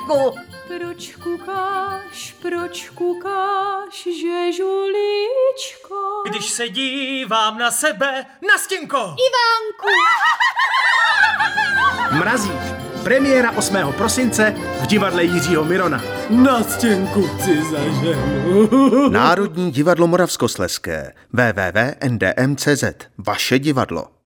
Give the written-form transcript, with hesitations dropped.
Radku. Proč kukáš, žežuličko? Když se dívám na sebe, Nastěnko! Ivánku! Mrazík. Premiéra 8. prosince v divadle Jiřího Mirona. Nastěnku chci za ženu. Národní divadlo Moravskoslezské. www.ndm.cz. Vaše divadlo.